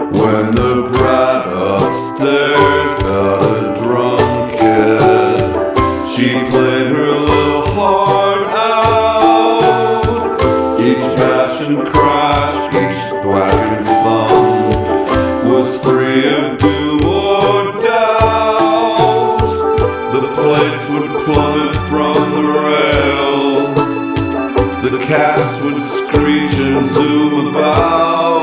When the brat upstairs got a drunk kid, she played her little heart out. Each bash and crash, each thwack and thump was free of doom or doubt. The plates would plummet from the rail, the cats would screech and zoom about.